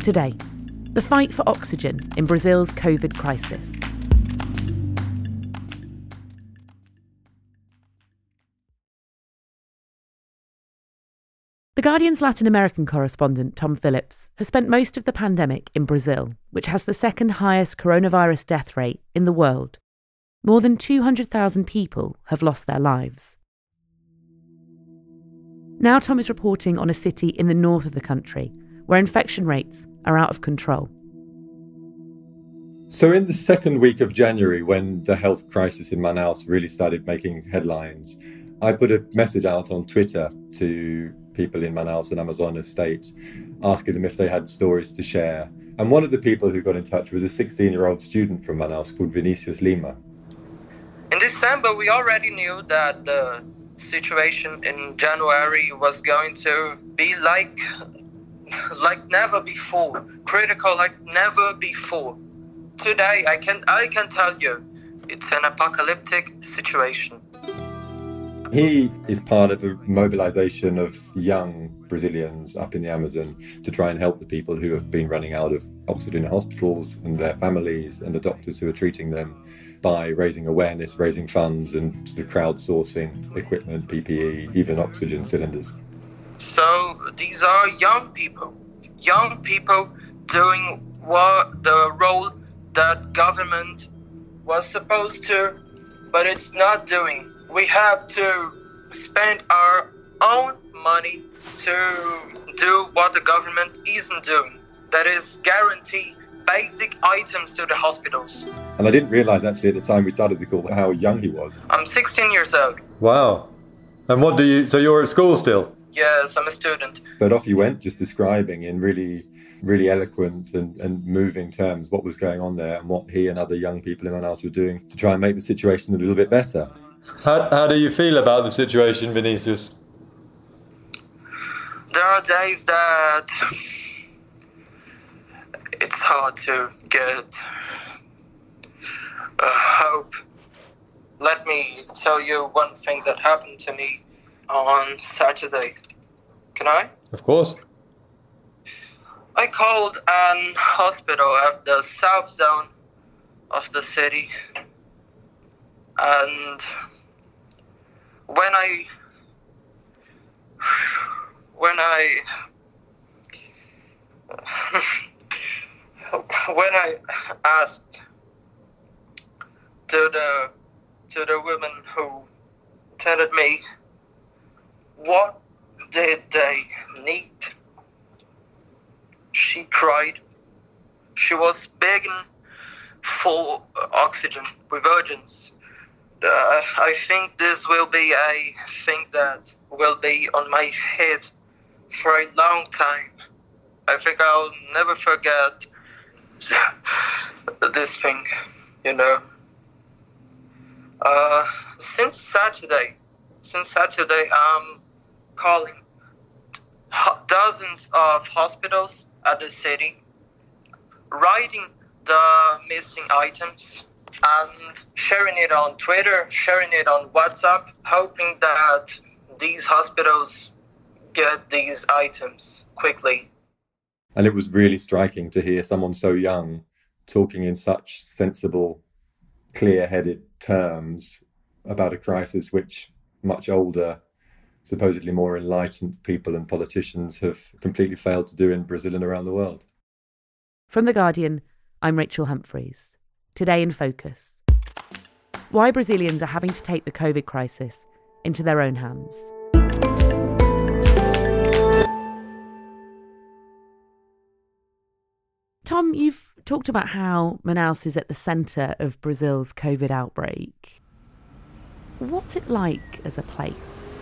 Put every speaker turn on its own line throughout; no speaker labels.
Today, the fight for oxygen in Brazil's COVID crisis. The Guardian's Latin American correspondent, Tom Phillips, has spent most of the pandemic in Brazil, which has the second highest coronavirus death rate in the world. More than 200,000 people have lost their lives. Now Tom is reporting on a city in the north of the country, where infection rates are out of control.
So in the second week of January, when the health crisis in Manaus really started making headlines, I put a message out on Twitter to people in Manaus and Amazonas states, asking them if they had stories to share. And one of the people who got in touch was a 16-year-old student from Manaus called Vinicius Lima.
In December, we already knew that the situation in January was going to be like never before, critical like never before. Today, I can tell you, it's an apocalyptic situation.
He is part of a mobilization of young Brazilians up in the Amazon to try and help the people who have been running out of oxygen in hospitals and their families and the doctors who are treating them by raising awareness, raising funds and sort of crowdsourcing equipment, PPE, even oxygen cylinders.
So these are young people doing what the role that government was supposed to, but it's not doing. We have to spend our own money to do what the government isn't doing. That is guarantee basic items to the hospitals.
And I didn't realise actually at the time we started the call how young he was.
I'm 16 years old.
Wow. And so you're at school still?
Yes, I'm a student.
But off he went, just describing in really, really eloquent and moving terms what was going on there and what he and other young people in Manaus were doing to try and make the situation a little bit better. How do you feel about the situation, Vinicius?
There are days that it's hard to get hope. Let me tell you one thing that happened to me on Saturday. Can I?
Of course.
I called an hospital at the south zone of the city, and when I asked to the woman who tended me what did they need, she cried. She was begging for oxygen with urgency. I think this will be a thing that will be on my head for a long time. I think I'll never forget this thing, you know. Since Saturday, I'm calling dozens of hospitals at the city, writing the missing items and sharing it on Twitter, sharing it on WhatsApp, hoping that these hospitals get these items quickly.
And it was really striking to hear someone so young talking in such sensible, clear-headed terms about a crisis which much older, supposedly more enlightened people and politicians have completely failed to do in Brazil and around the world.
From The Guardian, I'm Rachel Humphreys. Today in Focus. Why Brazilians are having to take the COVID crisis into their own hands. Tom, you've talked about how Manaus is at the centre of Brazil's COVID outbreak. What's it like as a place?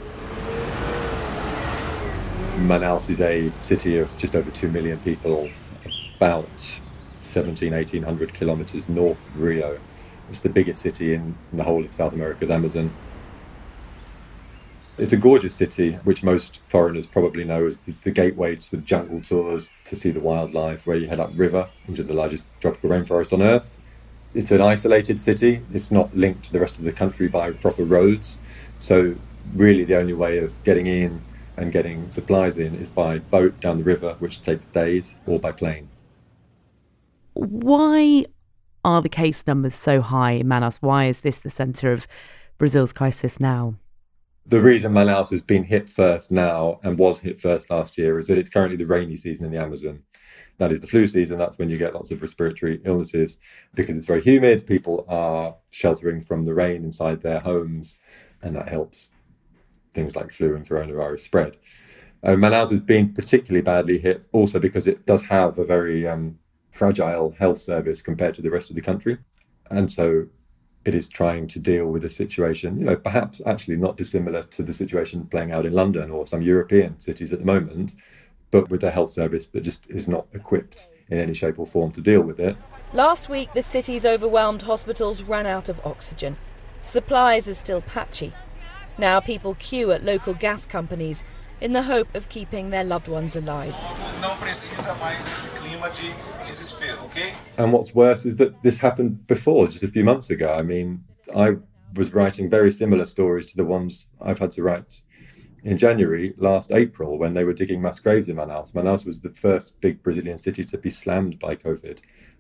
Manaus is a city of just over 2 million people, about 1,800 kilometres north of Rio. It's the biggest city in the whole of South America's Amazon. It's a gorgeous city, which most foreigners probably know as the gateway to jungle tours, to see the wildlife, where you head upriver into the largest tropical rainforest on Earth. It's an isolated city. It's not linked to the rest of the country by proper roads. So really the only way of getting in and getting supplies in is by boat down the river, which takes days, or by plane.
Why are the case numbers so high in Manaus? Why is this the centre of Brazil's crisis now?
The reason Manaus has been hit first now and was hit first last year is that it's currently the rainy season in the Amazon. That is the flu season. That's when you get lots of respiratory illnesses because it's very humid. People are sheltering from the rain inside their homes, and that helps things like flu and coronavirus spread. Manaus has been particularly badly hit also because it does have a very fragile health service compared to the rest of the country. And so it is trying to deal with a situation, perhaps actually not dissimilar to the situation playing out in London or some European cities at the moment, but with a health service that just is not equipped in any shape or form to deal with it.
Last week, the city's overwhelmed hospitals ran out of oxygen. Supplies are still patchy. Now people queue at local gas companies in the hope of keeping their loved ones alive.
And what's worse is that this happened before, just a few months ago. I mean, I was writing very similar stories to the ones I've had to write in January, last April, when they were digging mass graves in Manaus. Manaus was the first big Brazilian city to be slammed by COVID.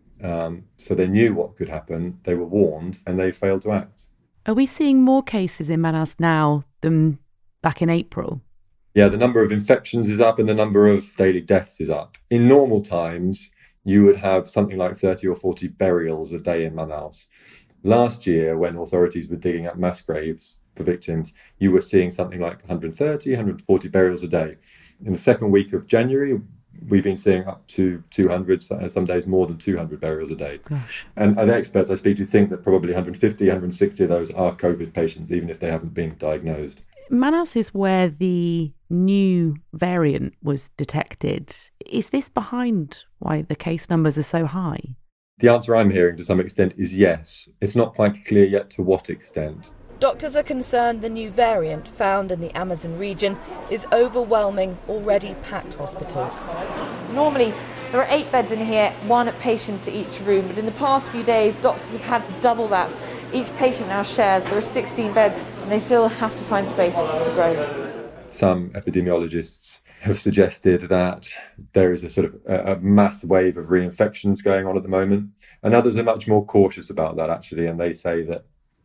So they knew what could happen, they were warned, and they failed to act.
Are we seeing more cases in Manaus now than back in April?
Yeah, the number of infections is up and the number of daily deaths is up. In normal times, you would have something like 30 or 40 burials a day in Manaus. Last year, when authorities were digging up mass graves for victims, you were seeing something like 130, 140 burials a day. In the second week of January, we've been seeing up to 200, some days more than 200 burials a day.
Gosh.
And the experts I speak to think that probably 150, 160 of those are COVID patients, even if they haven't been diagnosed.
Manaus is where the new variant was detected. Is this behind why the case numbers are so high?
The answer I'm hearing to some extent is yes. It's not quite clear yet to what extent.
Doctors are concerned the new variant found in the Amazon region is overwhelming already packed hospitals.
Normally, there are 8 beds in here, 1 patient to each room, but in the past few days, doctors have had to double that. Each patient now shares. There are 16 beds, and they still have to find space to grow.
Some epidemiologists have suggested that there is a sort of a mass wave of reinfections going on at the moment, and others are much more cautious about that, actually, and they say that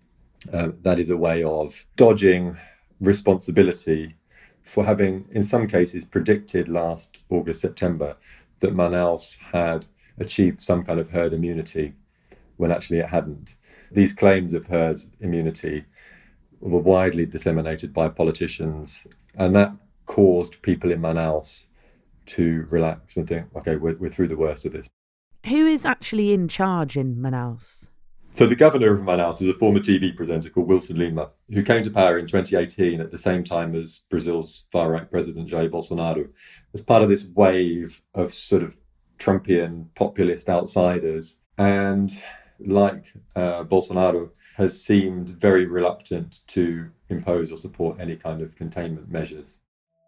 that is a way of dodging responsibility for having, in some cases, predicted last August, September, that Manaus had achieved some kind of herd immunity when actually it hadn't. These claims of herd immunity were widely disseminated by politicians, and that caused people in Manaus to relax and think, OK, we're through the worst of this.
Who is actually in charge in Manaus?
So the governor of Manaus is a former TV presenter called Wilson Lima, who came to power in 2018 at the same time as Brazil's far-right president, Jair Bolsonaro, as part of this wave of sort of Trumpian populist outsiders. And like Bolsonaro, has seemed very reluctant to impose or support any kind of containment measures.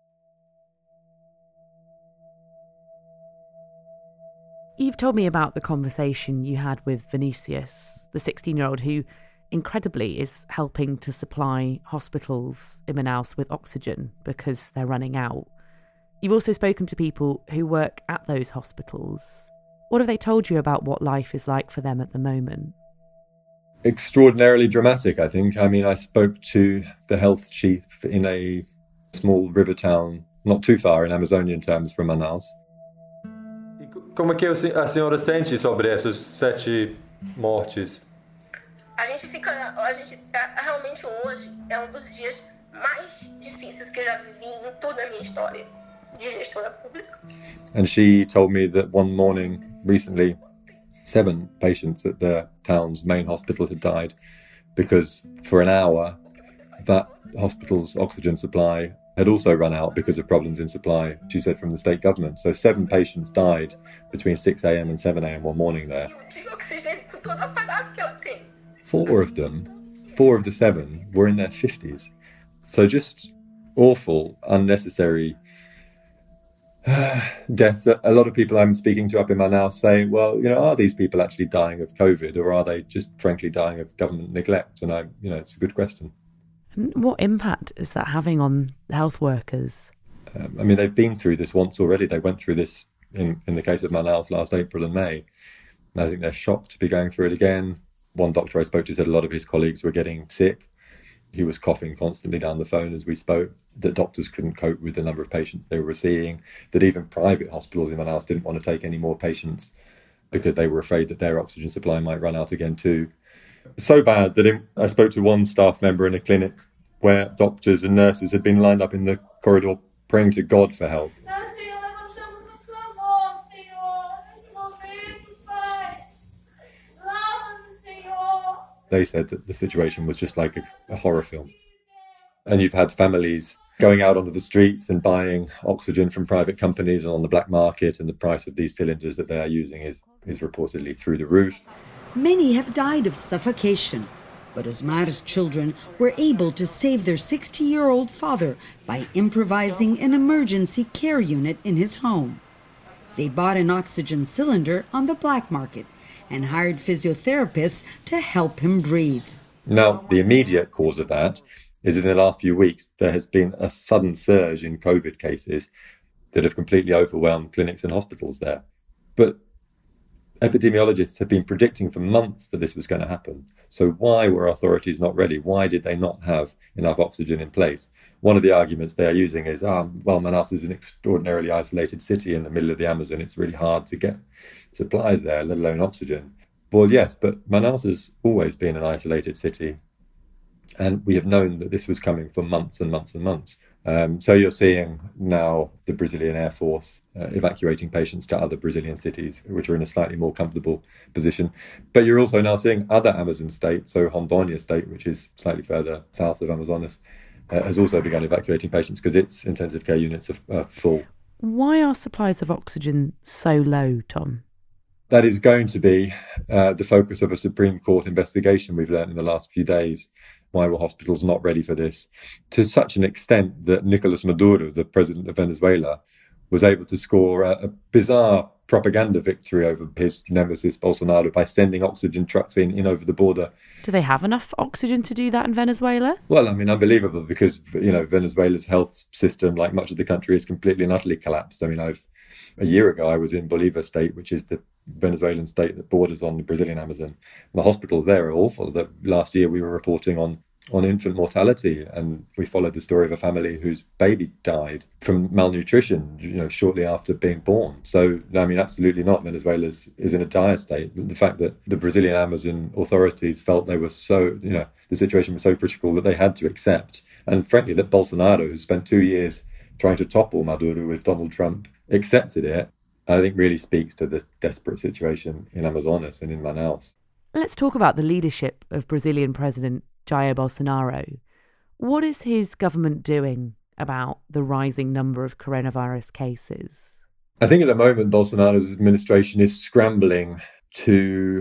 You've told me about the conversation you had with Vinicius, the 16-year-old who, incredibly, is helping to supply hospitals in Manaus with oxygen because they're running out. You've also spoken to people who work at those hospitals. What have they told you about what life is like for them at the moment?
Extraordinarily dramatic, I think. I mean, I spoke to the health chief in a small river town, not too far in Amazonian terms from Manaus.
Como é que a senhora sente sobre essas 7 mortes?
A gente realmente hoje é dos dias mais difíceis que eu já vivi em toda a minha história de gestora pública.
And she told me that one morning recently, 7 patients at the town's main hospital had died because for an hour that hospital's oxygen supply had also run out because of problems in supply, she said, from the state government. So 7 patients died between 6 a.m. and 7 a.m. one morning there. 4 of them, 4 of the 7, were in their 50s. So just awful, unnecessary deaths. A lot of people I'm speaking to up in Manaus say, well, are these people actually dying of COVID, or are they just frankly dying of government neglect? And it's a good question.
What impact is that having on health workers?
They've been through this once already. They went through this in the case of Manaus last April and May. I think they're shocked to be going through it again. One doctor I spoke to said a lot of his colleagues were getting sick. He was coughing constantly down the phone as we spoke, that doctors couldn't cope with the number of patients they were seeing, that even private hospitals in Manaus didn't want to take any more patients because they were afraid that their oxygen supply might run out again too. So bad that I spoke to one staff member in a clinic where doctors and nurses had been lined up in the corridor praying to God for help. They said that the situation was just like a horror film. And you've had families going out onto the streets and buying oxygen from private companies and on the black market, and the price of these cylinders that they are using is reportedly through the roof.
Many have died of suffocation, but Osmar's children were able to save their 60-year-old father by improvising an emergency care unit in his home. They bought an oxygen cylinder on the black market and hired physiotherapists to help him breathe.
Now, the immediate cause of that is that in the last few weeks, there has been a sudden surge in COVID cases that have completely overwhelmed clinics and hospitals there. But epidemiologists have been predicting for months that this was going to happen. So why were authorities not ready? Why did they not have enough oxygen in place? One of the arguments they are using is, Manaus is an extraordinarily isolated city in the middle of the Amazon. It's really hard to get supplies there, let alone oxygen. Well, yes, but Manaus has always been an isolated city. And we have known that this was coming for months and months and months. So you're seeing now the Brazilian Air Force evacuating patients to other Brazilian cities, which are in a slightly more comfortable position. But you're also now seeing other Amazon states, so Rondônia state, which is slightly further south of Amazonas, has also begun evacuating patients because its intensive care units are full.
Why are supplies of oxygen so low, Tom?
That is going to be the focus of a Supreme Court investigation we've learned in the last few days. Why were hospitals not ready for this? To such an extent that Nicolas Maduro, the president of Venezuela, was able to score a bizarre propaganda victory over his nemesis Bolsonaro by sending oxygen trucks in over the border. Do
they have enough oxygen to do that in Venezuela?
Well, I mean, unbelievable, because, Venezuela's health system, like much of the country, is completely and utterly collapsed. I mean, a year ago, I was in Bolívar state, which is the Venezuelan state that borders on the Brazilian Amazon. The hospitals there are awful. Last year, we were reporting on infant mortality, and we followed the story of a family whose baby died from malnutrition, shortly after being born. So, I mean, absolutely not. Venezuela is in a dire state. The fact that the Brazilian Amazon authorities felt they were the situation was so critical that they had to accept. And frankly, that Bolsonaro, who spent 2 years trying to topple Maduro with Donald Trump, accepted it, I think really speaks to the desperate situation in Amazonas and in Manaus.
Let's talk about the leadership of Brazilian President Jair Bolsonaro. What is his government doing about the rising number of coronavirus cases?
I think at the moment, Bolsonaro's administration is scrambling to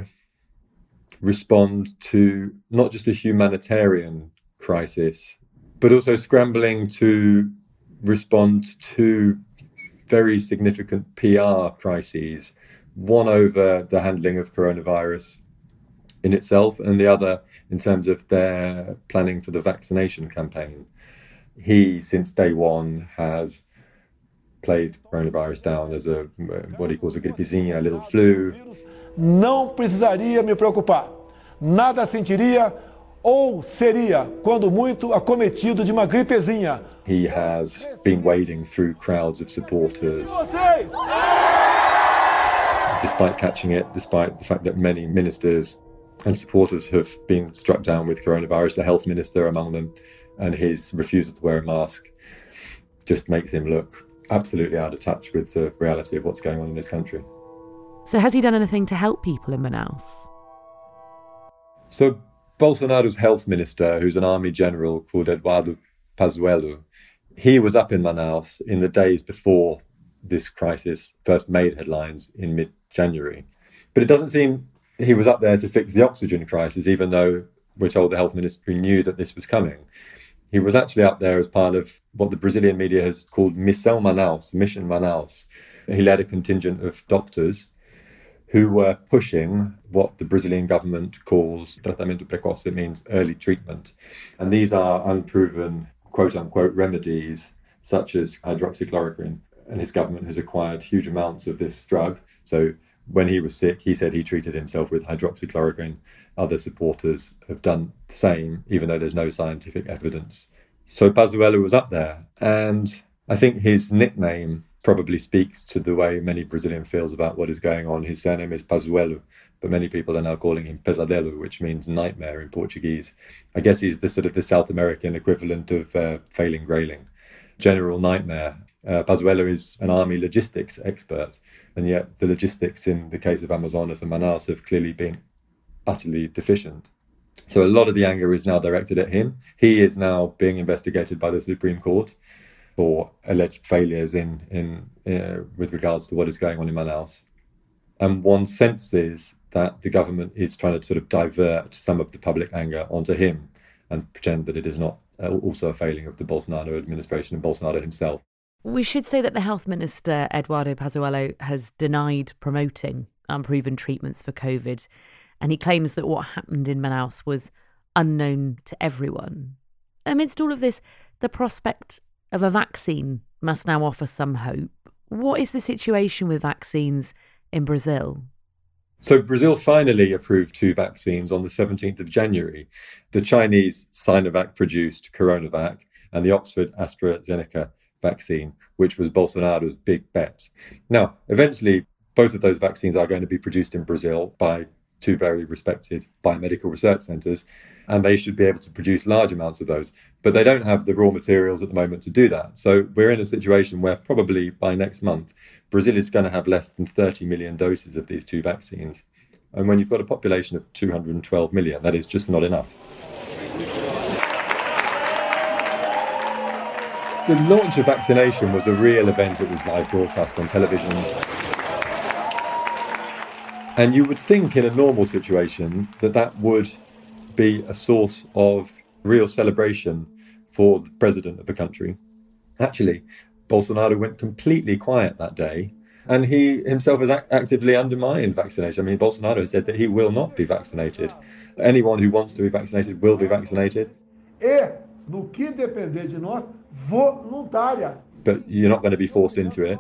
respond to not just a humanitarian crisis, but also scrambling to respond to very significant PR crises, one over the handling of coronavirus in itself, and the other in terms of their planning for the vaccination campaign. He, since day one, has played coronavirus down as what he calls a gripezinha, a little flu.
Não precisaria me preocupar. Nada sentiria ou seria, quando muito, acometido de uma gripezinha.
He has been wading through crowds of supporters, despite catching it, despite the fact that many ministers and supporters have been struck down with coronavirus, the health minister among them, and his refusal to wear a mask just makes him look absolutely out of touch with the reality of what's going on in this country.
So has he done anything to help people in Manaus?
So Bolsonaro's health minister, who's an army general called Eduardo Pazuello, he was up in Manaus in the days before this crisis first made headlines in mid-January. But it doesn't seem he was up there to fix the oxygen crisis, even though we're told the health ministry knew that this was coming. He was actually up there as part of what the Brazilian media has called Missão Manaus, Mission Manaus. He led a contingent of doctors who were pushing what the Brazilian government calls tratamento precoce. It means early treatment. And these are unproven, quote-unquote, remedies, such as hydroxychloroquine. And his government has acquired huge amounts of this drug. So When he was sick, he said he treated himself with hydroxychloroquine. Other supporters have done the same, even though there's no scientific evidence. So Pazuello was up there. And I think his nickname probably speaks to the way many Brazilian feels about what is going on. His surname is Pazuello, but many people are now calling him Pesadelo, which means nightmare in Portuguese. I guess he's the sort of the South American equivalent of Failing Grayling. General nightmare. Pazuello is an army logistics expert, and yet the logistics in the case of Amazonas and Manaus have clearly been utterly deficient. So a lot of the anger is now directed at him. He is now being investigated by the Supreme Court for alleged failures with regards to what is going on in Manaus. And one senses that the government is trying to sort of divert some of the public anger onto him and pretend that it is not also a failing of the Bolsonaro administration and Bolsonaro himself.
We should say that the Health Minister, Eduardo Pazuello, has denied promoting unproven treatments for COVID, and he claims that what happened in Manaus was unknown to everyone. Amidst all of this, the prospect of a vaccine must now offer some hope. What is the situation with vaccines in Brazil?
So Brazil finally approved 2 vaccines on the 17th of January. The Chinese Sinovac-produced Coronavac and the Oxford AstraZeneca vaccine, which was Bolsonaro's big bet. Now, eventually, both of those vaccines are going to be produced in Brazil by 2 very respected biomedical research centres, and they should be able to produce large amounts of those. But they don't have the raw materials at the moment to do that. So we're in a situation where probably by next month, Brazil is going to have less than 30 million doses of these 2 vaccines. And when you've got a population of 212 million, that is just not enough. The launch of vaccination was a real event. It was live broadcast on television. And you would think in a normal situation that would be a source of real celebration for the president of the country. Actually, Bolsonaro went completely quiet that day, and he himself has actively undermined vaccination. I mean, Bolsonaro has said that he will not be vaccinated. Anyone who wants to be vaccinated will be vaccinated.
No que depender de nós, voluntária.
But you're not going to be forced into it.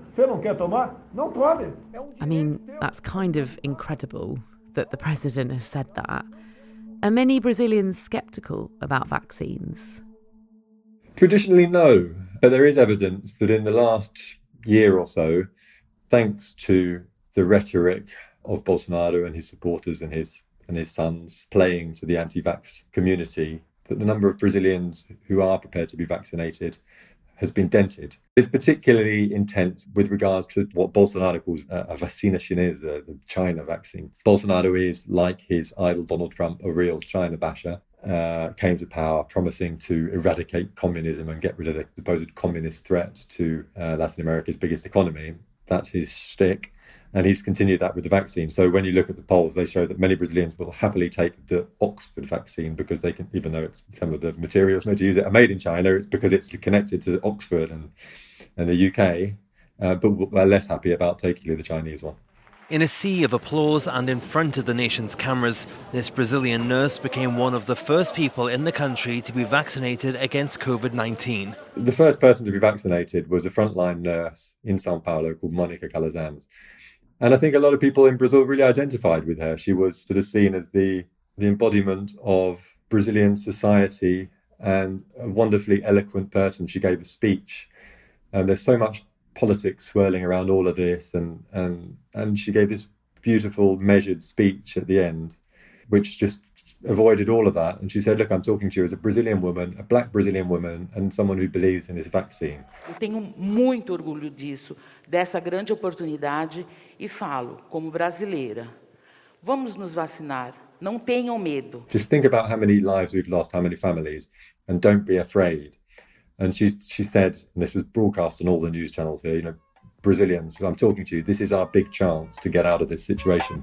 I mean, that's kind of incredible that the president has said that. Are many Brazilians sceptical about vaccines?
Traditionally, no. But there is evidence that in the last year or so, thanks to the rhetoric of Bolsonaro and his supporters and his sons playing to the anti-vax community, that the number of Brazilians who are prepared to be vaccinated has been dented. It's particularly intense with regards to what Bolsonaro calls a vacina chinesa, the China vaccine. Bolsonaro is, like his idol Donald Trump, a real China basher, came to power promising to eradicate communism and get rid of the supposed communist threat to Latin America's biggest economy. That's his shtick. And he's continued that with the vaccine. So when you look at the polls, they show that many Brazilians will happily take the Oxford vaccine because they can, even though it's some of the materials made to use it are made in China, it's because it's connected to Oxford and the UK, but we're less happy about taking the Chinese one.
In a sea of applause and in front of the nation's cameras, this Brazilian nurse became one of the first people in the country to be vaccinated against COVID-19.
The first person to be vaccinated was a frontline nurse in Sao Paulo called Monica Calazans. And I think a lot of people in Brazil really identified with her. She was sort of seen as the embodiment of Brazilian society and a wonderfully eloquent person. She gave a speech. And there's so much politics swirling around all of this. And she gave this beautiful, measured speech at the end, which just avoided all of that. And she said, look, I'm talking to you as a Brazilian woman, a black Brazilian woman, and someone who believes in this vaccine.
Eu tenho muito orgulho disso, dessa grande oportunidade, e falo, como brasileira, vamos nos vacinar, não tenham medo.
Just think about how many lives we've lost, how many families, and don't be afraid. And she said, and this was broadcast on all the news channels here, Brazilians, I'm talking to you, this is our big chance to get out of this situation.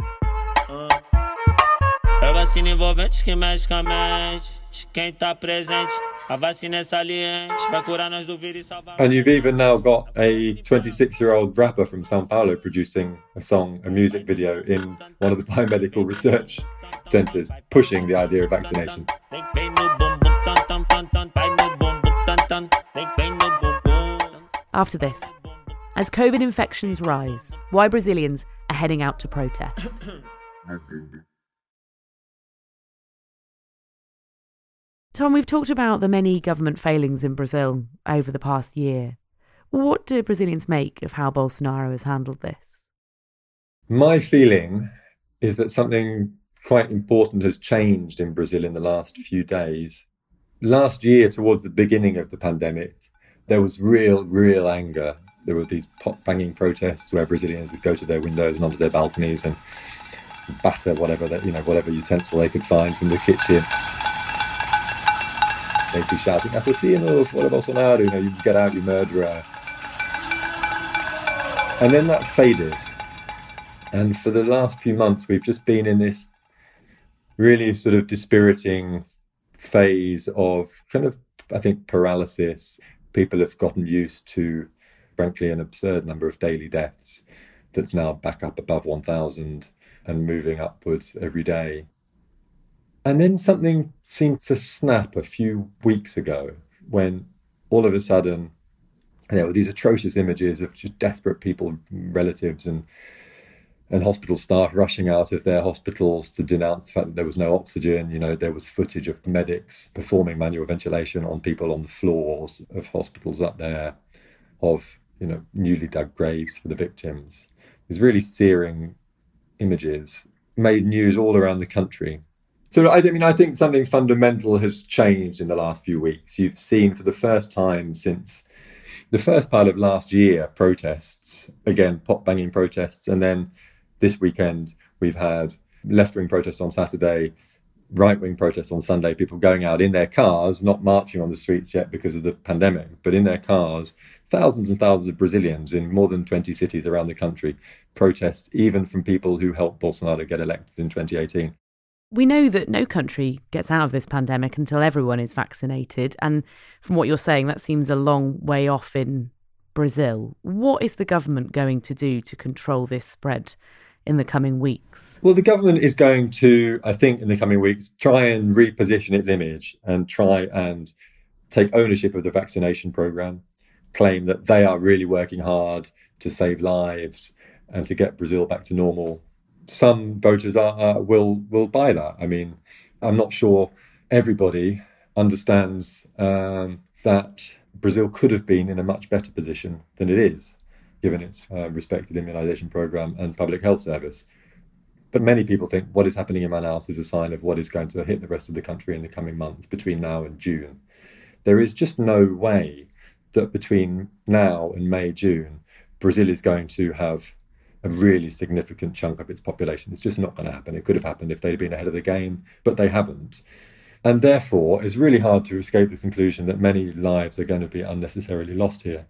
Vacina envolvente que mexe com a mente. Quem tá presente, a vacina é saliente, vai curar nós do vírus e salvar.
And you've even now got a 26-year-old rapper from Sao Paulo producing a music video in one of the biomedical research centres, pushing the idea of vaccination.
After this, as COVID infections rise, why Brazilians are heading out to protest. Tom, we've talked about the many government failings in Brazil over the past year. What do Brazilians make of how Bolsonaro has handled this?
My feeling is that something quite important has changed in Brazil in the last few days. Last year, towards the beginning of the pandemic, there was real anger. There were these pot-banging protests where Brazilians would go to their windows and onto their balconies and batter whatever utensil they could find from the kitchen. They'd be shouting, "Assassino, fora Bolsonaro," you get out, you murderer. And then that faded. And for the last few months, we've just been in this really sort of dispiriting phase of kind of, I think, paralysis. People have gotten used to, frankly, an absurd number of daily deaths that's now back up above 1,000 and moving upwards every day. And then something seemed to snap a few weeks ago when all of a sudden there were these atrocious images of just desperate people, relatives and hospital staff rushing out of their hospitals to denounce the fact that there was no oxygen. There was footage of medics performing manual ventilation on people on the floors of hospitals up there, of, newly dug graves for the victims. It was really searing images, made news all around the country. So, I think something fundamental has changed in the last few weeks. You've seen for the first time since the first part of last year protests, again, pot-banging protests, and then this weekend we've had left-wing protests on Saturday, right-wing protests on Sunday, people going out in their cars, not marching on the streets yet because of the pandemic, but in their cars, thousands and thousands of Brazilians in more than 20 cities around the country protest, even from people who helped Bolsonaro get elected in 2018.
We know that no country gets out of this pandemic until everyone is vaccinated. And from what you're saying, that seems a long way off in Brazil. What is the government going to do to control this spread in the coming weeks?
Well, the government is going to, I think, in the coming weeks, try and reposition its image and try and take ownership of the vaccination programme, claim that they are really working hard to save lives and to get Brazil back to normal. Some voters will buy that. I'm not sure everybody understands that Brazil could have been in a much better position than it is, given its respected immunisation programme and public health service. But many people think what is happening in Manaus is a sign of what is going to hit the rest of the country in the coming months between now and June. There is just no way that between now and May, June, Brazil is going to have a really significant chunk of its population. It's just not going to happen. It could have happened if they'd been ahead of the game, but they haven't. And therefore, it's really hard to escape the conclusion that many lives are going to be unnecessarily lost here.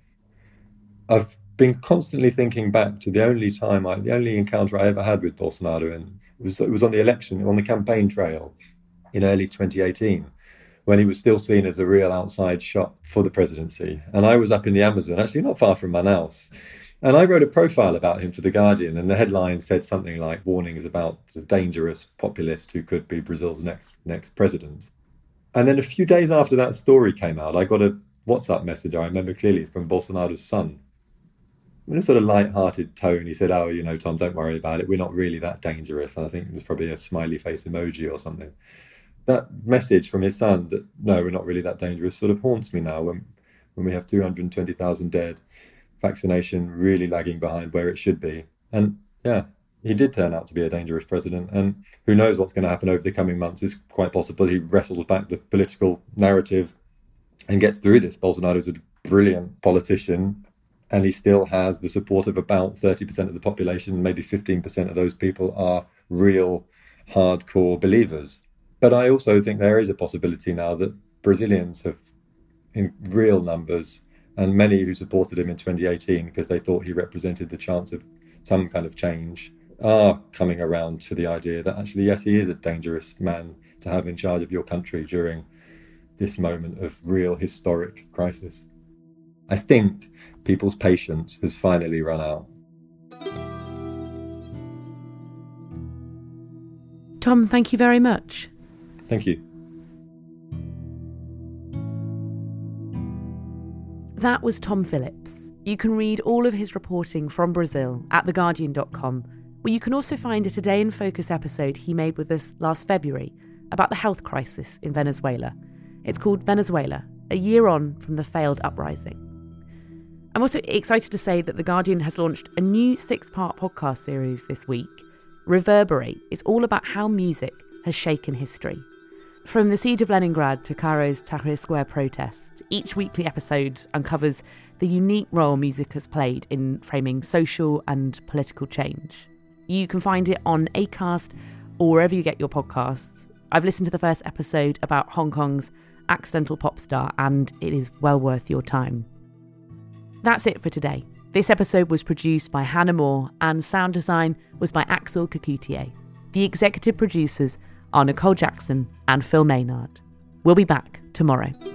I've been constantly thinking back to the only encounter I ever had with Bolsonaro, and it was on the campaign trail in early 2018, when he was still seen as a real outside shot for the presidency. And I was up in the Amazon, actually not far from Manaus. And I wrote a profile about him for The Guardian, and the headline said something like warnings about the dangerous populist who could be Brazil's next president. And then a few days after that story came out, I got a WhatsApp message, I remember clearly, from Bolsonaro's son. In a sort of light-hearted tone, he said, Tom, don't worry about it. We're not really that dangerous. And I think it was probably a smiley face emoji or something. That message from his son that, no, we're not really that dangerous, sort of haunts me now when we have 220,000 dead. Vaccination really lagging behind where it should be. And yeah, he did turn out to be a dangerous president. And who knows what's going to happen over the coming months. It's quite possible he wrestles back the political narrative and gets through this. Bolsonaro's a brilliant politician, and he still has the support of about 30% of the population. Maybe 15% of those people are real hardcore believers. But I also think there is a possibility now that Brazilians have, in real numbers, and many who supported him in 2018 because they thought he represented the chance of some kind of change, are coming around to the idea that actually, yes, he is a dangerous man to have in charge of your country during this moment of real historic crisis. I think people's patience has finally run out.
Tom, thank you very much.
Thank you.
That was Tom Phillips. You can read all of his reporting from Brazil at theguardian.com Well, you can also find a Today in Focus episode he made with us last February about the health crisis in Venezuela. It's called Venezuela, a year on from the failed uprising. I'm also excited to say that The Guardian has launched a new 6-part podcast series this week. Reverberate is all about how music has shaken history. From the Siege of Leningrad to Cairo's Tahrir Square protest, each weekly episode uncovers the unique role music has played in framing social and political change. You can find it on Acast or wherever you get your podcasts. I've listened to the first episode about Hong Kong's accidental pop star, and it is well worth your time. That's it for today. This episode was produced by Hannah Moore and sound design was by Axel Kakoutié. The executive producers are Nicole Jackson and Phil Maynard. We'll be back tomorrow.